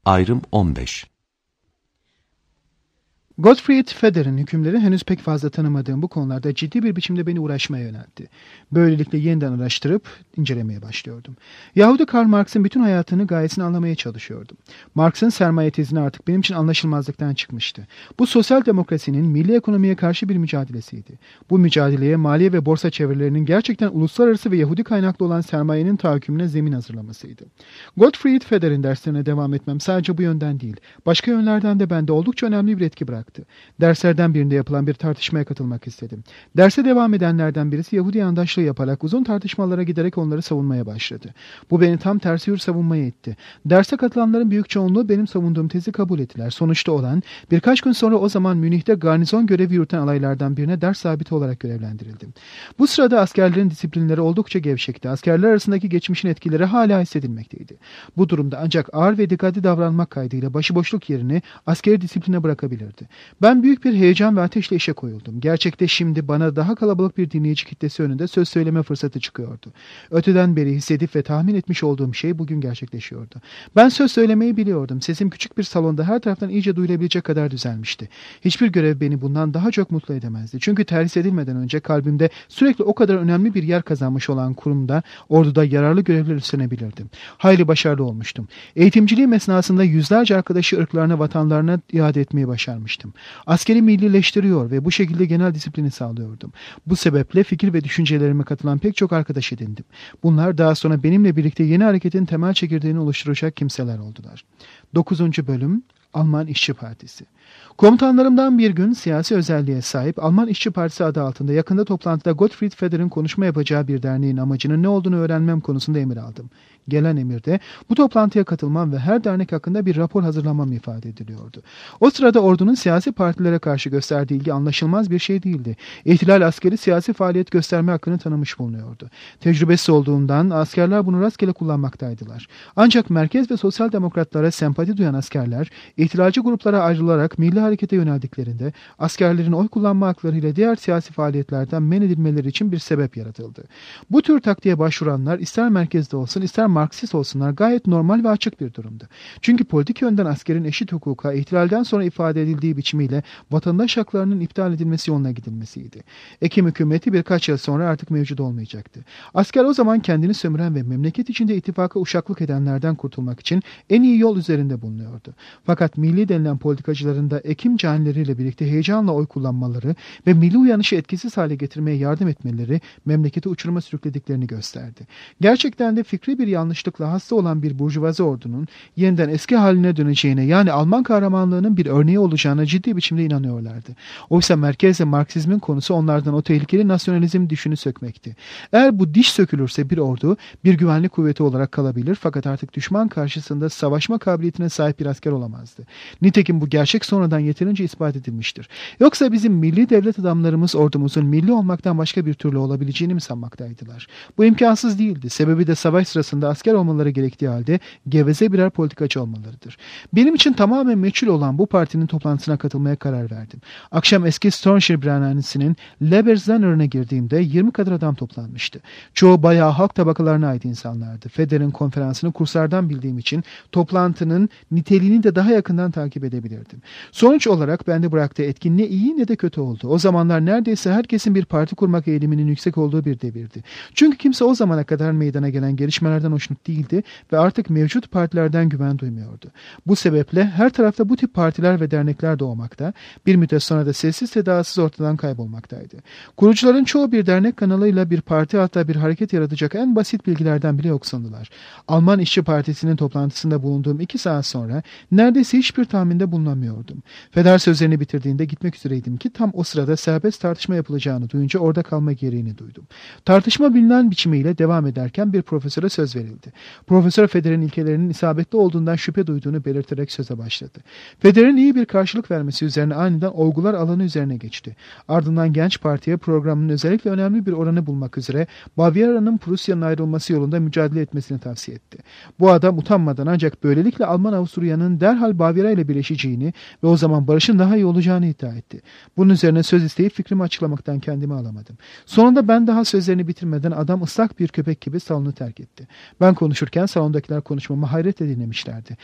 Ayrım 15. Gottfried Feder'in hükümleri henüz pek fazla tanımadığım bu konularda ciddi bir biçimde beni uğraşmaya yöneltti. Böylelikle yeniden araştırıp incelemeye başlıyordum. Yahudi Karl Marx'ın bütün hayatını gayesini anlamaya çalışıyordum. Marx'ın sermaye tezini artık benim için anlaşılmazlıktan çıkmıştı. Bu sosyal demokrasinin milli ekonomiye karşı bir mücadelesiydi. Bu mücadeleye maliye ve borsa çevrelerinin gerçekten uluslararası ve Yahudi kaynaklı olan sermayenin tahakkümüne zemin hazırlamasıydı. Gottfried Feder'in derslerine devam etmem sadece bu yönden değil, başka yönlerden de bende oldukça önemli bir etki bıraktı. Derslerden birinde yapılan bir tartışmaya katılmak istedim. Derse devam edenlerden birisi Yahudi yandaşlığı yaparak uzun tartışmalara giderek onları savunmaya başladı. Bu beni tam tersi yönde savunmaya itti. Derse katılanların büyük çoğunluğu benim savunduğum tezi kabul ettiler. Sonuçta olan birkaç gün sonra o zaman Münih'te garnizon görevi yürüten alaylardan birine ders sabiti olarak görevlendirildim. Bu sırada askerlerin disiplinleri oldukça gevşekti. Askerler arasındaki geçmişin etkileri hala hissedilmekteydi. Bu durumda ancak ağır ve dikkatli davranmak kaydıyla başıboşluk yerini askeri disipline bırakabilirdi. Ben büyük bir heyecan ve ateşle işe koyuldum. Gerçekte şimdi bana daha kalabalık bir dinleyici kitlesi önünde söz söyleme fırsatı çıkıyordu. Öteden beri hissedip ve tahmin etmiş olduğum şey bugün gerçekleşiyordu. Ben söz söylemeyi biliyordum. Sesim küçük bir salonda her taraftan iyice duyulabilecek kadar düzelmişti. Hiçbir görev beni bundan daha çok mutlu edemezdi. Çünkü terhis edilmeden önce kalbimde sürekli o kadar önemli bir yer kazanmış olan kurumda, orduda yararlı görevler üstlenebilirdim. Hayli başarılı olmuştum. Eğitimciliğim esnasında yüzlerce arkadaşı ırklarına, vatanlarına iade etmeyi başarmıştım. Askeri millileştiriyor ve bu şekilde genel disiplini sağlıyordum. Bu sebeple fikir ve düşüncelerime katılan pek çok arkadaş edindim. Bunlar daha sonra benimle birlikte yeni hareketin temel çekirdeğini oluşturacak kimseler oldular. 9. Bölüm Alman İşçi Partisi. Komutanlarımdan bir gün siyasi özelliğe sahip Alman İşçi Partisi adı altında yakında toplantıda Gottfried Feder'in konuşma yapacağı bir derneğin amacının ne olduğunu öğrenmem konusunda emir aldım. Gelen emirde bu toplantıya katılmam ve her dernek hakkında bir rapor hazırlamam ifade ediliyordu. O sırada ordunun siyasi partilere karşı gösterdiği ilgi anlaşılmaz bir şey değildi. İhtilal askeri siyasi faaliyet gösterme hakkını tanımış bulunuyordu. Tecrübesiz olduğundan askerler bunu rastgele kullanmaktaydılar. Ancak merkez ve sosyal demokratlara sempati duyan askerler, ihtilalci gruplara ayrılarak milli harekete yöneldiklerinde askerlerin oy kullanma haklarıyla diğer siyasi faaliyetlerden men edilmeleri için bir sebep yaratıldı. Bu tür taktiğe başvuranlar ister merkezde olsun ister Marksist olsunlar gayet normal ve açık bir durumdu. Çünkü politik yönden askerin eşit hukuka ihtilalden sonra ifade edildiği biçimiyle vatandaş haklarının iptal edilmesi yoluna gidilmesiydi. Ekim hükümeti birkaç yıl sonra artık mevcut olmayacaktı. Asker o zaman kendini sömüren ve memleket içinde ittifaka uşaklık edenlerden kurtulmak için en iyi yol üzerinde bulunuyordu. Fakat milli denilen politikacıların da Ekim canileriyle birlikte heyecanla oy kullanmaları ve milli uyanışı etkisiz hale getirmeye yardım etmeleri memleketi uçuruma sürüklediklerini gösterdi. Gerçekten de fikri bir yanlışlıkla hasta olan bir burjuvazi ordunun yeniden eski haline döneceğine, yani Alman kahramanlığının bir örneği olacağına ciddi biçimde inanıyorlardı. Oysa merkez ve Marksizmin konusu onlardan o tehlikeli nasyonalizm düşünü sökmekti. Eğer bu diş sökülürse bir ordu bir güvenlik kuvveti olarak kalabilir fakat artık düşman karşısında savaşma kabiliyetine sahip bir asker olamazdı. Nitekim bu gerçek sonradan yeterince ispat edilmiştir. Yoksa bizim milli devlet adamlarımız ordumuzun milli olmaktan başka bir türlü olabileceğini mi sanmaktaydılar? Bu imkansız değildi. Sebebi de savaş sırasında asker olmaları gerektiği halde geveze birer politikacı olmalarıdır. Benim için tamamen meçhul olan bu partinin toplantısına katılmaya karar verdim. Akşam eski Stornshire Birhanesi'nin Leberzaner'ına girdiğimde 20 kadar adam toplanmıştı. Çoğu bayağı halk tabakalarına ait insanlardı. Feder'in konferansını kurslardan bildiğim için toplantının niteliğini de daha yakından takip edebilirdim. Sonuç olarak bende bıraktığı etkin ne iyi ne de kötü oldu. O zamanlar neredeyse herkesin bir parti kurmak eğiliminin yüksek olduğu bir devirdi. Çünkü kimse o zamana kadar meydana gelen gelişmelerden hoşnut değildi ve artık mevcut partilerden güven duymuyordu. Bu sebeple her tarafta bu tip partiler ve dernekler doğmakta, bir müddet sonra da sessiz sedasız ortadan kaybolmaktaydı. Kurucuların çoğu bir dernek kanalıyla bir parti hatta bir hareket yaratacak en basit bilgilerden bile yoksundular. Alman İşçi Partisi'nin toplantısında bulunduğum 2 saat sonra neredeyse hiçbir tahminde bulunamıyordum. Feder sözlerini bitirdiğinde gitmek üzereydim ki tam o sırada serbest tartışma yapılacağını duyunca orada kalma gereğini duydum. Tartışma bilinen biçimiyle devam ederken bir profesöre söz verildi. Profesör Feder'in ilkelerinin isabetli olduğundan şüphe duyduğunu belirterek söze başladı. Feder'in iyi bir karşılık vermesi üzerine aniden olgular alanı üzerine geçti. Ardından genç partiye programının özellikle önemli bir oranı bulmak üzere Bavyera'nın Prusya'nın ayrılması yolunda mücadele etmesini tavsiye etti. Bu adam utanmadan ancak böylelikle Alman-Avusturya'nın derhal Bavyera ile birleşeceğini ve o zaman barışın daha iyi olacağını iddia etti. Bunun üzerine söz isteyip fikrimi açıklamaktan kendimi alamadım. Sonunda ben daha sözlerini bitirmeden adam ıslak bir köpek gibi salonu terk etti. Ben konuşurken salondakiler konuşmamı hayretle dinlemişlerdi.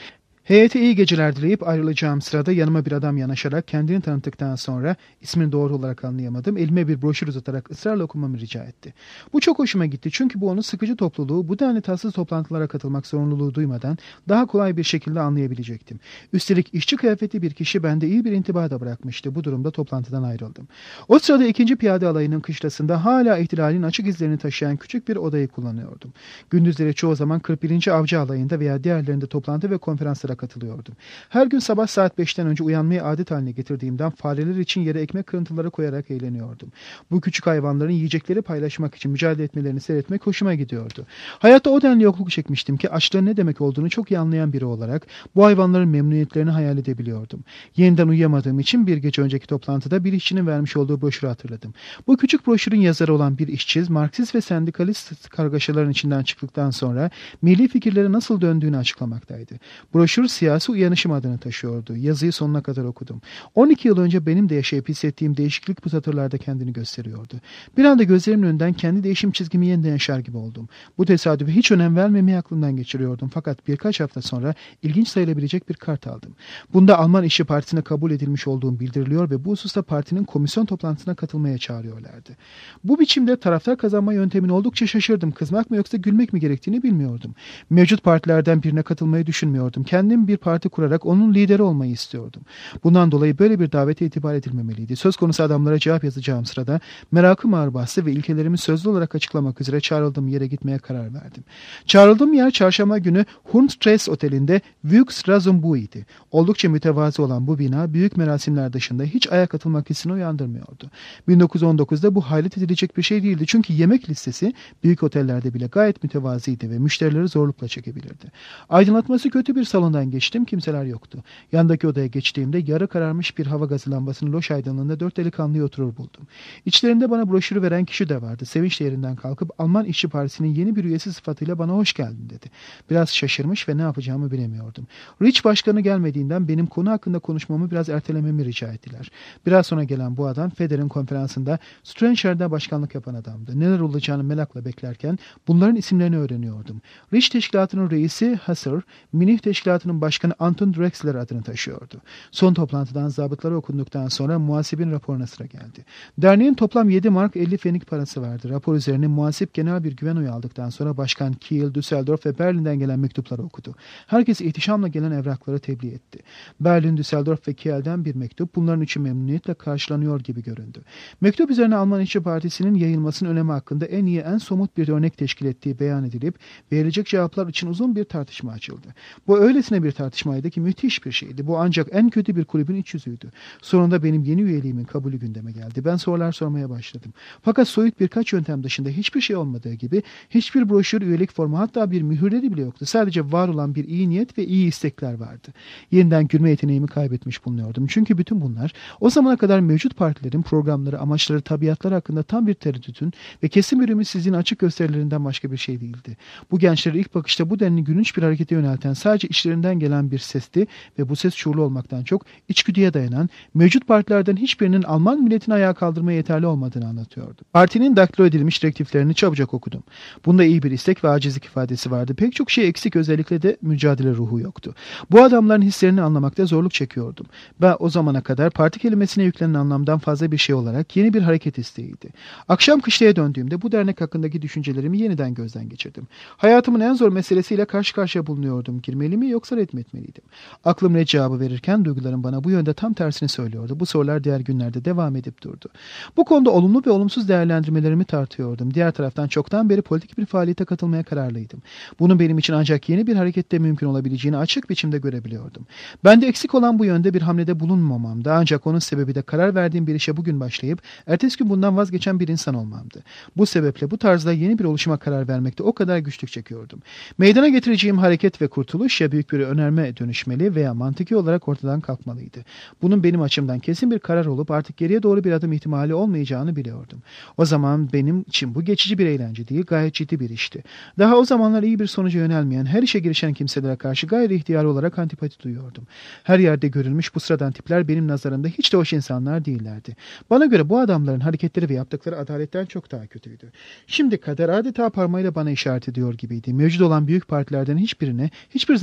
Heyete iyi geceler dileyip ayrılacağım sırada yanıma bir adam yanaşarak kendini tanıttıktan sonra ismini doğru olarak anlayamadım. Elime bir broşür uzatarak ısrarla okumamı rica etti. Bu çok hoşuma gitti çünkü bu onu sıkıcı topluluğu, bu denli tatsız toplantılara katılmak zorunluluğu duymadan daha kolay bir şekilde anlayabilecektim. Üstelik işçi kıyafetli bir kişi bende iyi bir intiba da bırakmıştı. Bu durumda toplantıdan ayrıldım. O sırada 2. Piyade Alayı'nın kışlasında hala ihtilalin açık izlerini taşıyan küçük bir odayı kullanıyordum. Gündüzleri çoğu zaman 41. Avcı Alayı'nda veya diğerlerinde toplantı ve konferanslara katılıyordum. Her gün sabah saat 5'ten önce uyanmayı adet haline getirdiğimden fareler için yere ekmek kırıntıları koyarak eğleniyordum. Bu küçük hayvanların yiyecekleri paylaşmak için mücadele etmelerini seyretmek hoşuma gidiyordu. Hayatta o denli yokluk çekmiştim ki açlığın ne demek olduğunu çok iyi anlayan biri olarak bu hayvanların memnuniyetlerini hayal edebiliyordum. Yeniden uyuyamadığım için bir gece önceki toplantıda bir işçinin vermiş olduğu broşürü hatırladım. Bu küçük broşürün yazarı olan bir işçi, Marksist ve sendikalist kargaşaların içinden çıktıktan sonra milli fikirlere nasıl döndüğünü açıklamaktaydı. Broşür siyasi uyanışım adını taşıyordu. Yazıyı sonuna kadar okudum. 12 yıl önce benim de yaşayıp hissettiğim değişiklik bu satırlarda kendini gösteriyordu. Bir anda gözlerimin önünden kendi değişim çizgimi yeniden yaşar gibi oldum. Bu tesadüfe hiç önem vermemeyi aklımdan geçiriyordum. Fakat birkaç hafta sonra ilginç sayılabilecek bir kart aldım. Bunda Alman İşçi Partisi'ne kabul edilmiş olduğum bildiriliyor ve bu hususta partinin komisyon toplantısına katılmaya çağırıyorlardı. Bu biçimde taraftar kazanma yöntemini oldukça şaşırdım. Kızmak mı yoksa gülmek mi gerektiğini bilmiyordum. Mevcut partilerden birine katılmayı düşünmüyordum. Kendim bir parti kurarak onun lideri olmayı istiyordum. Bundan dolayı böyle bir davete itibar edilmemeliydi. Söz konusu adamlara cevap yazacağım sırada merakım ağır bastı ve ilkelerimi sözlü olarak açıklamak üzere çağrıldığım yere gitmeye karar verdim. Çağrıldığım yer çarşamba günü Hurmstress Oteli'nde Vux Razumbu idi. Oldukça mütevazı olan bu bina büyük merasimler dışında hiç ayak atılmak hissini uyandırmıyordu. 1919'da bu hayret edilecek bir şey değildi çünkü yemek listesi büyük otellerde bile gayet mütevazıydı ve müşterileri zorlukla çekebilirdi. Aydınlatması kötü bir salondan geçtim, kimseler yoktu. Yandaki odaya geçtiğimde yarı kararmış bir hava gazı lambasının loş aydınlığında 4 delikanlıyı oturur buldum. İçlerinde bana broşürü veren kişi de vardı. Sevinçle yerinden kalkıp Alman İşçi Partisi'nin yeni bir üyesi sıfatıyla bana hoş geldin dedi. Biraz şaşırmış ve ne yapacağımı bilemiyordum. Rich başkanı gelmediğinden benim konu hakkında konuşmamı biraz ertelememi rica ettiler. Biraz sonra gelen bu adam Feder'in konferansında Stranger'da başkanlık yapan adamdı. Neler olacağını merakla beklerken bunların isimlerini öğreniyordum. Rich teşkilatının reisi Husser, Münih teşkilatının başkanı Anton Drexler adını taşıyordu. Son toplantıdan zabıtları okunduktan sonra muhasibin raporuna sıra geldi. Derneğin toplam 7 mark 50 fenik parası vardı. Rapor üzerine muhasip genel bir güven oyu aldıktan sonra başkan Kiel, Düsseldorf ve Berlin'den gelen mektupları okudu. Herkes ihtişamla gelen evrakları tebliğ etti. Berlin, Düsseldorf ve Kiel'den bir mektup bunların için memnuniyetle karşılanıyor gibi göründü. Mektup üzerine Alman İşçi Partisi'nin yayılmasının önemi hakkında en iyi, en somut bir örnek teşkil ettiği beyan edilip verilecek cevaplar için uzun bir tartışma açıldı. Bu öylesine bir tartışmaydı ki müthiş bir şeydi. Bu ancak en kötü bir kulübün iç yüzüydü. Sonunda benim yeni üyeliğimin kabulü gündeme geldi. Ben sorular sormaya başladım. Fakat soyut birkaç yöntem dışında hiçbir şey olmadığı gibi hiçbir broşür, üyelik formu, hatta bir mühürleri bile yoktu. Sadece var olan bir iyi niyet ve iyi istekler vardı. Yeniden gülme yeteneğimi kaybetmiş bulunuyordum. Çünkü bütün bunlar o zamana kadar mevcut partilerin programları, amaçları, tabiatları hakkında tam bir tereddütün ve kesin bir ümitsizliğin açık gösterilerinden başka bir şey değildi. Bu gençleri ilk bakışta bu denli gülünç bir harekete yönelten sadece içlerinden gelen bir sesti ve bu ses şuurlu olmaktan çok içgüdüye dayanan, mevcut partilerden hiçbirinin Alman milletini ayağa kaldırmaya yeterli olmadığını anlatıyordu. Partinin daktilo edilmiş direktiflerini çabucak okudum. Bunda iyi bir istek ve acizlik ifadesi vardı. Pek çok şey eksik, özellikle de mücadele ruhu yoktu. Bu adamların hislerini anlamakta zorluk çekiyordum. Ben o zamana kadar parti kelimesine yüklenen anlamdan fazla bir şey olarak yeni bir hareket isteğiydi. Akşam kışlaya döndüğümde bu dernek hakkındaki düşüncelerimi yeniden gözden geçirdim. Hayatımın en zor meselesiyle karşı karşıya bulunuyordum. Girmeli mi yoksa etmeliydim? Aklım ne cevabı verirken duygularım bana bu yönde tam tersini söylüyordu. Bu sorular diğer günlerde devam edip durdu. Bu konuda olumlu ve olumsuz değerlendirmelerimi tartıyordum. Diğer taraftan çoktan beri politik bir faaliyete katılmaya kararlıydım. Bunun benim için ancak yeni bir harekette mümkün olabileceğini açık biçimde görebiliyordum. Bende eksik olan bu yönde bir hamlede bulunmamamdı. Ancak onun sebebi de karar verdiğim bir işe bugün başlayıp ertesi gün bundan vazgeçen bir insan olmamdı. Bu sebeple bu tarzda yeni bir oluşuma karar vermekte o kadar güçlük çekiyordum. Meydana getireceğim hareket ve kurtuluş ya büyük bir önerme dönüşmeli veya mantıki olarak ortadan kalkmalıydı. Bunun benim açımdan kesin bir karar olup artık geriye doğru bir adım ihtimali olmayacağını biliyordum. O zaman benim için bu geçici bir eğlence değil, gayet ciddi bir işti. Daha o zamanlar iyi bir sonuca yönelmeyen, her işe girişen kimselere karşı gayri ihtiyari olarak antipati duyuyordum. Her yerde görülmüş bu sıradan tipler benim nazarımda hiç de hoş insanlar değillerdi. Bana göre bu adamların hareketleri ve yaptıkları adaletten çok daha kötüydü. Şimdi kader adeta parmağıyla bana işaret ediyor gibiydi. Mevcut olan büyük partilerden hiçbirine hiçbir zaman girmeyeceğim.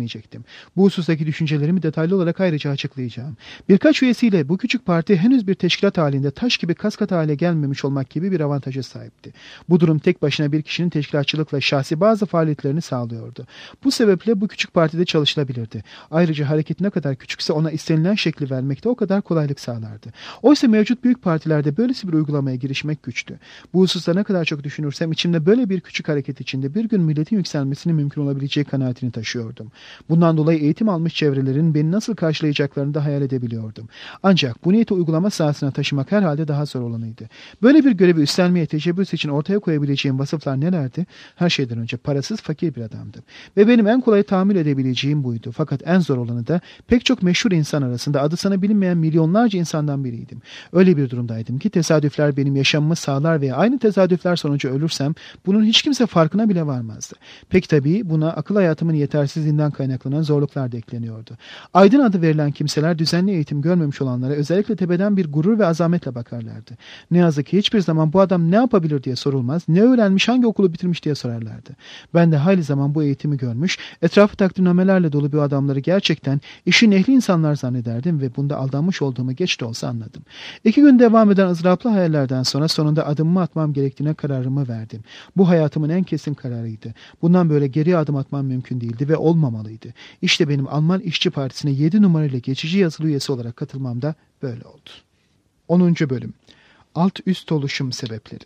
istemeyecektim. Bu husustaki düşüncelerimi detaylı olarak ayrıca açıklayacağım. Birkaç üyesiyle bu küçük parti henüz bir teşkilat halinde taş gibi kaskat hale gelmemiş olmak gibi bir avantaja sahipti. Bu durum tek başına bir kişinin teşkilatçılıkla şahsi bazı faaliyetlerini sağlıyordu. Bu sebeple bu küçük partide çalışılabilirdi. Ayrıca hareket ne kadar küçükse ona istenilen şekli vermekte o kadar kolaylık sağlardı. Oysa mevcut büyük partilerde böylesi bir uygulamaya girişmek güçtü. Bu hususta ne kadar çok düşünürsem içimde böyle bir küçük hareket içinde bir gün milletin yükselmesinin mümkün olabileceği kanaatini taşıyordum. Bundan dolayı eğitim almış çevrelerin beni nasıl karşılayacaklarını da hayal edebiliyordum. Ancak bu niyeti uygulama sahasına taşımak herhalde daha zor olanıydı. Böyle bir görevi üstlenmeye teşebbüs için ortaya koyabileceğim vasıflar nelerdi? Her şeyden önce parasız, fakir bir adamdım. Ve benim en kolay tahammül edebileceğim buydu. Fakat en zor olanı da pek çok meşhur insan arasında adı sana bilinmeyen milyonlarca insandan biriydim. Öyle bir durumdaydım ki tesadüfler benim yaşamımı sağlar veya aynı tesadüfler sonucu ölürsem bunun hiç kimse farkına bile varmazdı. Pek tabii buna akıl hayatımın yetersizliğinden kaynaklanan zorluklar da ekleniyordu. Aydın adı verilen kimseler düzenli eğitim görmemiş olanlara özellikle tepeden bir gurur ve azametle bakarlardı. Ne yazık ki hiçbir zaman bu adam ne yapabilir diye sorulmaz, ne öğrenmiş, hangi okulu bitirmiş diye sorarlardı. Ben de hayli zaman bu eğitimi görmüş, etrafı takdirnamelerle dolu bir adamları gerçekten işin ehli insanlar zannederdim ve bunda aldanmış olduğumu geç de olsa anladım. 2 gün devam eden ızdıraplı hayallerden sonra sonunda adımımı atmam gerektiğine kararımı verdim. Bu hayatımın en kesin kararıydı. Bundan böyle geri adım atmam mümkün değildi ve olmamalıydı. İşte benim Alman İşçi Partisi'ne 7 numarayla geçici yazılı üyesi olarak katılmam da böyle oldu. 10. Bölüm. Alt üst oluşum sebepleri.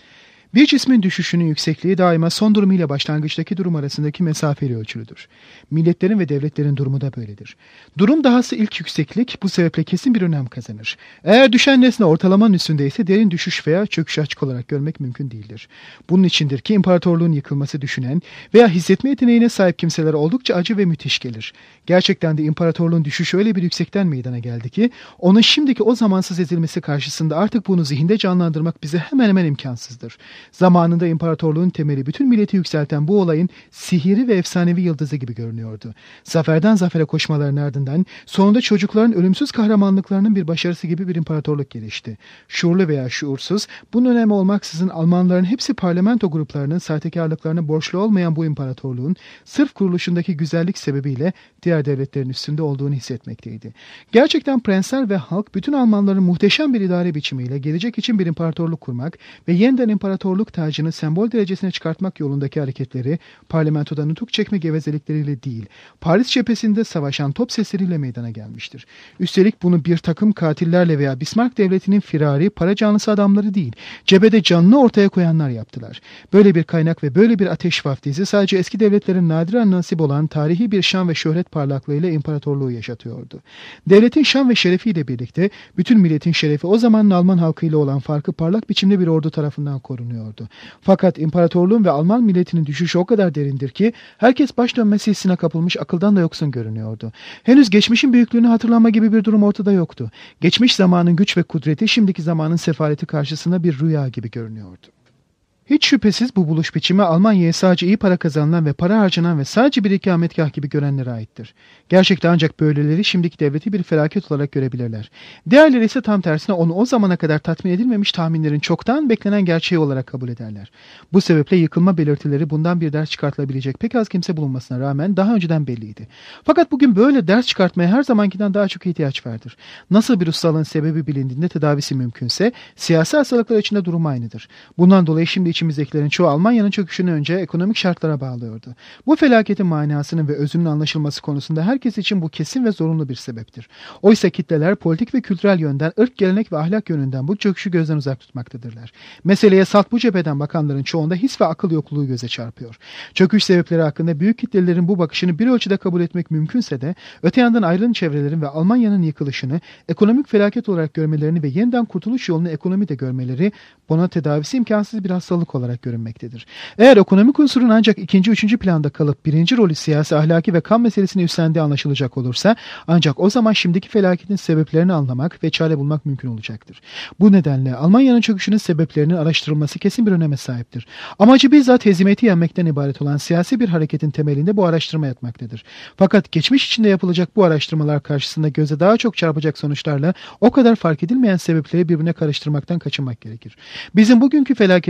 Bir cismin düşüşünün yüksekliği daima son durumu ile başlangıçtaki durum arasındaki mesafeli ölçülüdür. Milletlerin ve devletlerin durumu da böyledir. Durum dahası ilk yükseklik bu sebeple kesin bir önem kazanır. Eğer düşen nesne ortalamanın üstündeyse derin düşüş veya çöküş açık olarak görmek mümkün değildir. Bunun içindir ki imparatorluğun yıkılması düşünen veya hissetme yeteneğine sahip kimselere oldukça acı ve müthiş gelir. Gerçekten de imparatorluğun düşüşü öyle bir yüksekten meydana geldi ki onun şimdiki o zamansız ezilmesi karşısında artık bunu zihinde canlandırmak bize hemen hemen imkansızdır. Zamanında imparatorluğun temeli bütün milleti yükselten bu olayın sihirli ve efsanevi yıldızı gibi görünüyordu. Zaferden zafere koşmaların ardından sonunda çocukların ölümsüz kahramanlıklarının bir başarısı gibi bir imparatorluk gelişti. Şuurlu veya şuursuz, bunun önemi olmaksızın Almanların hepsi parlamento gruplarının sahtekarlıklarına borçlu olmayan bu imparatorluğun sırf kuruluşundaki güzellik sebebiyle diğer devletlerin üstünde olduğunu hissetmekteydi. Gerçekten prensler ve halk bütün Almanların muhteşem bir idare biçimiyle gelecek için bir imparatorluk kurmak ve yeniden imparatorluk tacını sembol derecesine çıkartmak yolundaki hareketleri parlamentoda nutuk çekme gevezelikleriyle değil, Paris cephesinde savaşan top sesleriyle meydana gelmiştir. Üstelik bunu bir takım katillerle veya Bismarck devletinin firari, para canlısı adamları değil, cephede canını ortaya koyanlar yaptılar. Böyle bir kaynak ve böyle bir ateş vaftizi sadece eski devletlerin nadiren nasip olan tarihi bir şan ve şöhret parlaklığıyla imparatorluğu yaşatıyordu. Devletin şan ve şerefiyle birlikte bütün milletin şerefi o zamanın Alman halkıyla olan farkı parlak biçimde bir ordu tarafından korunuyordu. Fakat imparatorluğun ve Alman milletinin düşüşü o kadar derindir ki herkes baş dönmesi hissine kapılmış, akıldan da yoksun görünüyordu. Henüz geçmişin büyüklüğünü hatırlama gibi bir durum ortada yoktu. Geçmiş zamanın güç ve kudreti şimdiki zamanın sefaleti karşısında bir rüya gibi görünüyordu. Hiç şüphesiz bu buluş biçimi Almanya'ya sadece iyi para kazanılan ve para harcanan ve sadece bir ikametgah gibi görenlere aittir. Gerçekten ancak böyleleri şimdiki devleti bir felaket olarak görebilirler. Diğerleri ise tam tersine onu o zamana kadar tatmin edilmemiş tahminlerin çoktan beklenen gerçeği olarak kabul ederler. Bu sebeple yıkılma belirtileri bundan bir ders çıkartılabilecek pek az kimse bulunmasına rağmen daha önceden belliydi. Fakat bugün böyle ders çıkartmaya her zamankinden daha çok ihtiyaç vardır. Nasıl bir ustalığın sebebi bilindiğinde tedavisi mümkünse siyasi hastalıklar içinde durum aynıdır. Bundan dolayı şimdi İçimizdekilerin çoğu Almanya'nın çöküşünü önce ekonomik şartlara bağlıyordu. Bu felaketin manasının ve özünün anlaşılması konusunda herkes için bu kesin ve zorunlu bir sebeptir. Oysa kitleler politik ve kültürel yönden, ırk, gelenek ve ahlak yönünden bu çöküşü gözden uzak tutmaktadırlar. Meseleye salt bu cepheden bakanların çoğunda his ve akıl yokluğu göze çarpıyor. Çöküş sebepleri hakkında büyük kitlelerin bu bakışını bir ölçüde kabul etmek mümkünse de öte yandan ayrılan çevrelerin ve Almanya'nın yıkılışını ekonomik felaket olarak görmelerini ve yeniden kurtuluş yolunu ekonomide görmeleri buna tedavisi imkansız bir hastalık olarak görünmektedir. Eğer ekonomik unsurun ancak ikinci, üçüncü planda kalıp birinci rolü siyasi, ahlaki ve kan meselesini üstlendiği anlaşılacak olursa ancak o zaman şimdiki felaketin sebeplerini anlamak ve çare bulmak mümkün olacaktır. Bu nedenle Almanya'nın çöküşünün sebeplerinin araştırılması kesin bir öneme sahiptir. Amacı bizzat hezimeti yenmekten ibaret olan siyasi bir hareketin temelinde bu araştırma yatmaktadır. Fakat geçmiş içinde yapılacak bu araştırmalar karşısında göze daha çok çarpacak sonuçlarla o kadar fark edilmeyen sebepleri birbirine karıştırmaktan kaçınmak gerekir. Bizim bugünkü felaketimizin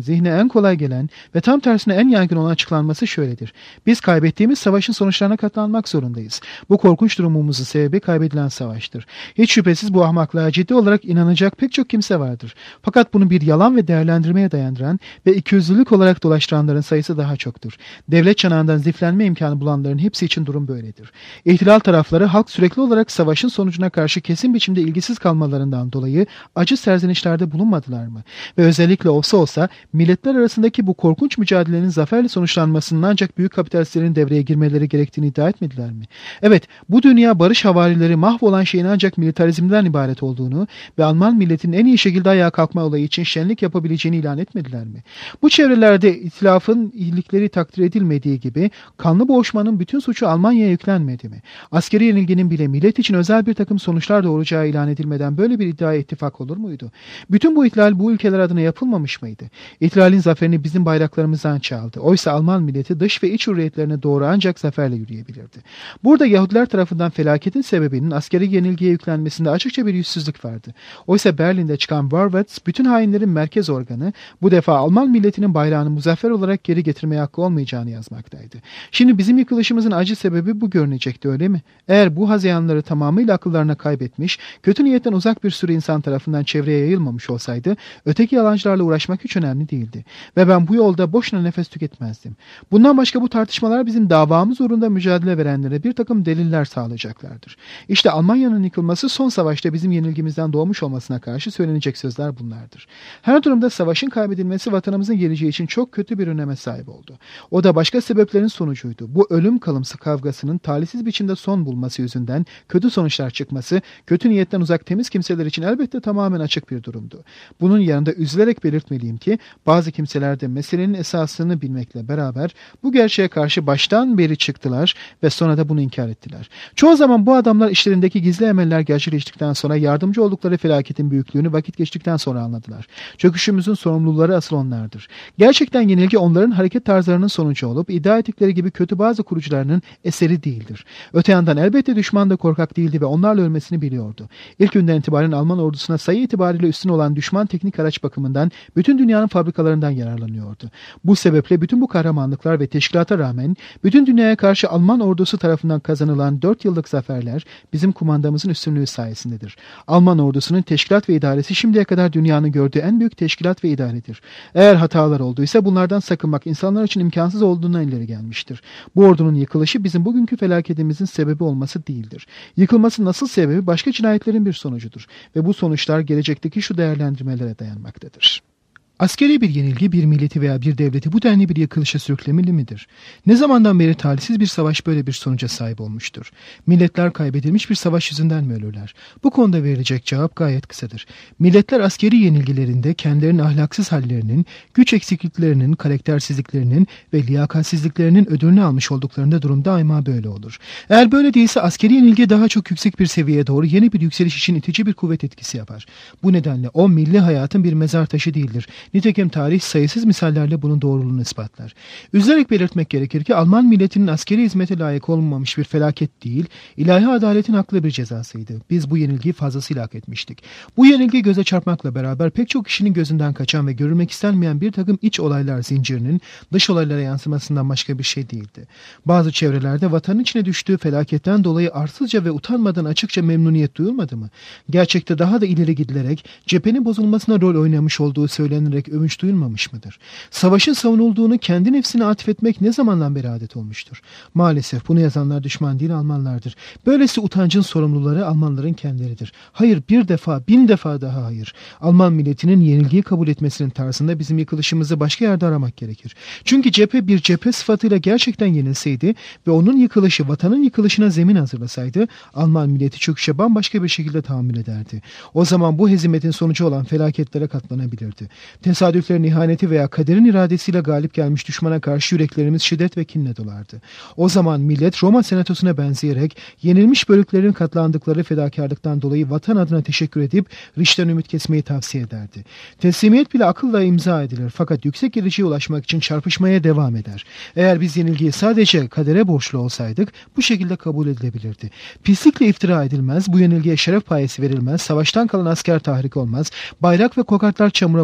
zihne en kolay gelen ve tam tersine en yaygın olan açıklanması şöyledir. Biz kaybettiğimiz savaşın sonuçlarına katlanmak zorundayız. Bu korkunç durumumuzun sebebi kaybedilen savaştır. Hiç şüphesiz bu ahmaklığa ciddi olarak inanacak pek çok kimse vardır. Fakat bunu bir yalan ve değerlendirmeye dayandıran ve ikiyüzlülük olarak dolaştıranların sayısı daha çoktur. Devlet çanağından ziflenme imkanı bulanların hepsi için durum böyledir. İhtilal tarafları halk sürekli olarak savaşın sonucuna karşı kesin biçimde ilgisiz kalmalarından dolayı acı serzenişlerde bulunmadılar mı? Ve özellikle olsa milletler arasındaki bu korkunç mücadelenin zaferle sonuçlanmasının ancak büyük kapitalistlerin devreye girmeleri gerektiğini iddia etmediler mi? Evet, bu dünya barış havarileri mahvolan şeyin ancak militarizmden ibaret olduğunu ve Alman milletinin en iyi şekilde ayağa kalkma olayı için şenlik yapabileceğini ilan etmediler mi? Bu çevrelerde itilafın iyilikleri takdir edilmediği gibi kanlı boğuşmanın bütün suçu Almanya'ya yüklenmedi mi? Askeri yenilginin bile millet için özel bir takım sonuçlar doğuracağı ilan edilmeden böyle bir iddiaya ittifak olur muydu? Bütün bu ihlal bu ülkeler adına yapılmamış mıydı? İhtilalin zaferini bizim bayraklarımızdan çaldı. Oysa Alman milleti dış ve iç hürriyetlerine doğru ancak zaferle yürüyebilirdi. Burada Yahudiler tarafından felaketin sebebinin askeri yenilgiye yüklenmesinde açıkça bir yüzsüzlük vardı. Oysa Berlin'de çıkan Vorwärts bütün hainlerin merkez organı bu defa Alman milletinin bayrağını muzaffer olarak geri getirmeye hakkı olmayacağını yazmaktaydı. Şimdi bizim yıkılışımızın acı sebebi bu görünecekti, öyle mi? Eğer bu hazeyanları tamamıyla akıllarına kaybetmiş, kötü niyetten uzak bir sürü insan tarafından çevreye yayılmamış olsaydı, öteki yalancılarla uğraşmak hiç önemli değildi. Ve ben bu yolda boşuna nefes tüketmezdim. Bundan başka bu tartışmalar bizim davamız uğrunda mücadele verenlere bir takım deliller sağlayacaklardır. İşte Almanya'nın yıkılması son savaşta bizim yenilgimizden doğmuş olmasına karşı söylenecek sözler bunlardır. Her durumda savaşın kaybedilmesi vatanımızın geleceği için çok kötü bir öneme sahip oldu. O da başka sebeplerin sonucuydu. Bu ölüm kalımsı kavgasının talihsiz biçimde son bulması yüzünden kötü sonuçlar çıkması, kötü niyetten uzak temiz kimseler için elbette tamamen açık bir durumdu. Bunun yanında üzülerek belirtmeliyim ki bazı kimseler de meselenin esasını bilmekle beraber bu gerçeğe karşı baştan beri çıktılar ve sonra da bunu inkar ettiler. Çoğu zaman bu adamlar işlerindeki gizli emeller gerçekleştikten sonra yardımcı oldukları felaketin büyüklüğünü vakit geçtikten sonra anladılar. Çöküşümüzün sorumluları asıl onlardır. Gerçekten yenilgi onların hareket tarzlarının sonucu olup iddia ettikleri gibi kötü bazı kurucularının eseri değildir. Öte yandan elbette düşman da korkak değildi ve onlarla ölmesini biliyordu. İlk günden itibaren Alman ordusuna sayı itibariyle üstün olan düşman teknik araç bakımından bütün dünyanın fabrikalarından yararlanıyordu. Bu sebeple bütün bu kahramanlıklar ve teşkilata rağmen bütün dünyaya karşı Alman ordusu tarafından kazanılan 4 yıllık zaferler bizim kumandamızın üstünlüğü sayesindedir. Alman ordusunun teşkilat ve idaresi şimdiye kadar dünyanın gördüğü en büyük teşkilat ve idaredir. Eğer hatalar olduysa bunlardan sakınmak insanlar için imkansız olduğundan ileri gelmiştir. Bu ordunun yıkılışı bizim bugünkü felaketimizin sebebi olması değildir. Yıkılmasının asıl sebebi başka cinayetlerin bir sonucudur ve bu sonuçlar gelecekteki şu değerlendirmelere dayanmaktadır. Askeri bir yenilgi bir milleti veya bir devleti bu denli bir yıkılışa sürüklemeli midir? Ne zamandan beri talihsiz bir savaş böyle bir sonuca sahip olmuştur? Milletler kaybedilmiş bir savaş yüzünden mi ölürler? Bu konuda verilecek cevap gayet kısadır. Milletler askeri yenilgilerinde kendilerinin ahlaksız hallerinin, güç eksikliklerinin, karaktersizliklerinin ve liyakatsizliklerinin ödülünü almış olduklarında durum daima böyle olur. Eğer böyle değilse askeri yenilgi daha çok yüksek bir seviyeye doğru yeni bir yükseliş için itici bir kuvvet etkisi yapar. Bu nedenle o milli hayatın bir mezar taşı değildir. Nitekim tarih sayısız misallerle bunun doğruluğunu ispatlar. Üzülerek belirtmek gerekir ki Alman milletinin askeri hizmete layık olmamış bir felaket değil, ilahi adaletin haklı bir cezasıydı. Biz bu yenilgiyi fazlasıyla hak etmiştik. Bu yenilgi göze çarpmakla beraber pek çok kişinin gözünden kaçan ve görülmek istenmeyen bir takım iç olaylar zincirinin dış olaylara yansımasından başka bir şey değildi. Bazı çevrelerde vatanın içine düştüğü felaketten dolayı arsızca ve utanmadan açıkça memnuniyet duyulmadı mı? Gerçekte daha da ileri gidilerek cephenin bozulmasına rol oynamış olduğu söylenerek övünç duyulmamış mıdır? Savaşın savunulduğunu kendi nefsine atfetmek ne zamandan beri adet olmuştur? Maalesef bunu yazanlar düşman değil Almanlardır. Böylesi utancın sorumluları Almanların kendileridir. Hayır, bir defa, 1000 defa daha hayır. Alman milletinin yenilgiyi kabul etmesinin tarzında bizim yıkılışımızı başka yerde aramak gerekir. Çünkü cephe bir cephe sıfatıyla gerçekten yenilseydi ve onun yıkılışı vatanın yıkılışına zemin hazırlasaydı, Alman milleti çöküşe bambaşka bir şekilde tahammül ederdi. O zaman bu hezimetin sonucu olan felaketlere katlanabilirdi. Tesadüflerin ihaneti veya kaderin iradesiyle galip gelmiş düşmana karşı yüreklerimiz şiddet ve kinle dolardı. O zaman millet Roma senatosuna benzeyerek yenilmiş bölüklerin katlandıkları fedakarlıktan dolayı vatan adına teşekkür edip Riş'ten ümit kesmeyi tavsiye ederdi. Teslimiyet bile akılla imza edilir fakat yüksek geleceğe ulaşmak için çarpışmaya devam eder. Eğer biz yenilgiyi sadece kadere borçlu olsaydık bu şekilde kabul edilebilirdi. Pislikle iftira edilmez, bu yenilgiye şeref payesi verilmez, savaştan kalan asker tahrik olmaz, bayrak ve kokatlar çamura bulaşmaz.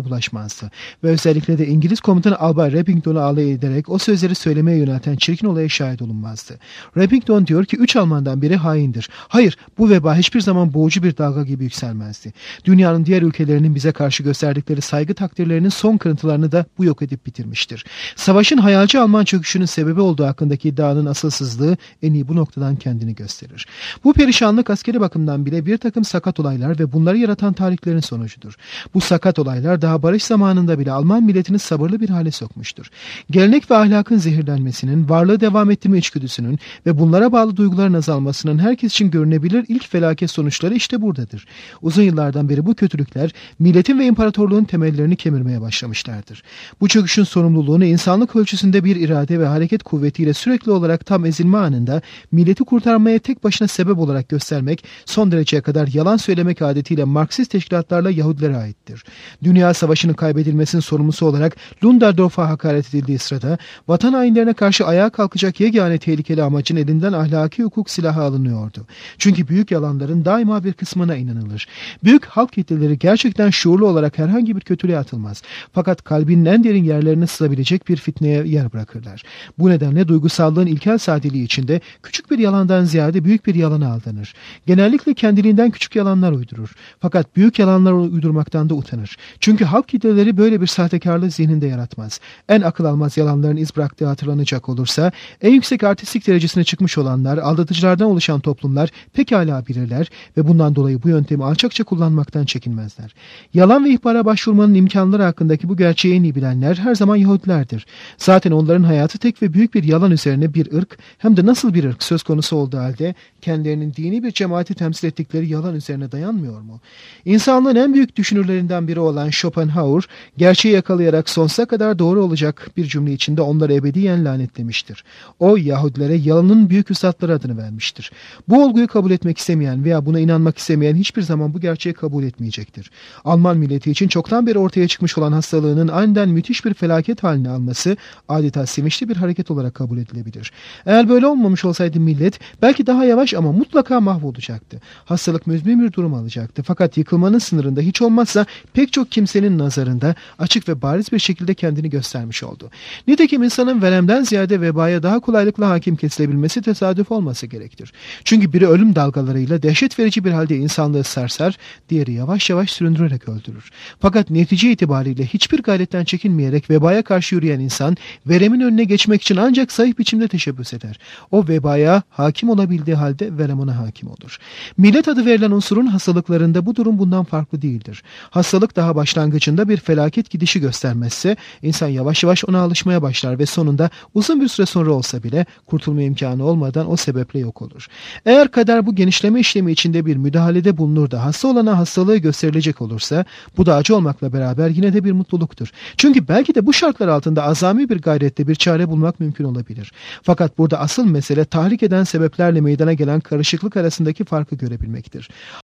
olmazdı. Ve özellikle de İngiliz komutanı Albay Repington'u alay ederek o sözleri söylemeye yönelten çirkin olaya şahit olunmazdı. Repington diyor ki 3 Almandan biri haindir. Hayır, bu veba hiçbir zaman boğucu bir dalga gibi yükselmezdi. Dünyanın diğer ülkelerinin bize karşı gösterdikleri saygı takdirlerinin son kırıntılarını da bu yok edip bitirmiştir. Savaşın hayalci Alman çöküşünün sebebi olduğu hakkındaki iddianın asılsızlığı en iyi bu noktadan kendini gösterir. Bu perişanlık askeri bakımdan bile bir takım sakat olaylar ve bunları yaratan tarihlerin sonucudur. Bu sakat olaylar daha barış zamanında bile Alman milletini sabırlı bir hale sokmuştur. Gelenek ve ahlakın zehirlenmesinin, varlığı devam ettirme içgüdüsünün ve bunlara bağlı duyguların azalmasının herkes için görünebilir ilk felaket sonuçları işte buradadır. Uzun yıllardan beri bu kötülükler milletin ve imparatorluğun temellerini kemirmeye başlamışlardır. Bu çöküşün sorumluluğunu insanlık ölçüsünde bir irade ve hareket kuvvetiyle sürekli olarak tam ezilme anında milleti kurtarmaya tek başına sebep olarak göstermek, son dereceye kadar yalan söylemek adetiyle Marksist teşkilatlarla Yahudilere aittir. Dünya Savaşı'nın kaybedilmesinin sorumlusu olarak Ludendorff'a hakaret edildiği sırada vatan hainlerine karşı ayağa kalkacak yegane tehlikeli amacın elinden ahlaki hukuk silahı alınıyordu. Çünkü büyük yalanların daima bir kısmına inanılır. Büyük halk kitleleri gerçekten şuurlu olarak herhangi bir kötülüğe atılmaz. Fakat kalbinin en derin yerlerine sızabilecek bir fitneye yer bırakırlar. Bu nedenle duygusallığın ilkel sadeliği içinde küçük bir yalandan ziyade büyük bir yalana aldanır. Genellikle kendiliğinden küçük yalanlar uydurur. Fakat büyük yalanlar uydurmaktan da utanır. Çünkü halk kitleleri böyle bir sahtekarlığı zihninde yaratmaz. En akıl almaz yalanların iz bıraktığı hatırlanacak olursa, en yüksek artistlik derecesine çıkmış olanlar, aldatıcılardan oluşan toplumlar pekala bilirler ve bundan dolayı bu yöntemi alçakça kullanmaktan çekinmezler. Yalan ve ihbara başvurmanın imkanları hakkındaki bu gerçeği en iyi bilenler her zaman Yahudilerdir. Zaten onların hayatı tek ve büyük bir yalan üzerine bir ırk, hem de nasıl bir ırk söz konusu olduğu halde kendilerinin dini bir cemaati temsil ettikleri yalan üzerine dayanmıyor mu? İnsanlığın en büyük düşünürlerinden biri olan Schopenhauer, gerçeği yakalayarak sonsuza kadar doğru olacak bir cümle içinde onları ebediyen lanetlemiştir. O Yahudilere yalanın büyük üstadları adını vermiştir. Bu olguyu kabul etmek istemeyen veya buna inanmak istemeyen hiçbir zaman bu gerçeği kabul etmeyecektir. Alman milleti için çoktan beri ortaya çıkmış olan hastalığının aniden müthiş bir felaket haline alması adeta sevinçli bir hareket olarak kabul edilebilir. Eğer böyle olmamış olsaydı millet belki daha yavaş ama mutlaka mahvolacaktı. Hastalık müzmin bir durum alacaktı. Fakat yıkılmanın sınırında hiç olmazsa pek çok kimsenin nazarında açık ve bariz bir şekilde kendini göstermiş oldu. Nitekim insanın veremden ziyade vebaya daha kolaylıkla hakim kesilebilmesi tesadüf olması gerektir. Çünkü biri ölüm dalgalarıyla dehşet verici bir halde insanlığı sarsar, diğeri yavaş yavaş süründürerek öldürür. Fakat netice itibariyle hiçbir gayretten çekinmeyerek vebaya karşı yürüyen insan, veremin önüne geçmek için ancak zayıf biçimde teşebbüs eder. O vebaya hakim olabildiği halde verem ona hakim olur. Millet adı verilen unsurun hastalıklarında bu durum bundan farklı değildir. Hastalık daha başlangıcında bir felaket gidişi göstermezse, insan yavaş yavaş ona alışmaya başlar ve sonunda uzun bir süre sonra olsa bile kurtulma imkanı olmadan o sebeple yok olur. Eğer kader bu genişleme işlemi içinde bir müdahalede bulunur da hasta olana hastalığı gösterilecek olursa, bu da acı olmakla beraber yine de bir mutluluktur. Çünkü belki de bu şartlar altında azami bir gayretle bir çare bulmak mümkün olabilir. Fakat burada asıl mesele tahrik eden sebeplerle meydana gelen karışıklık arasındaki farkı görebilmektir.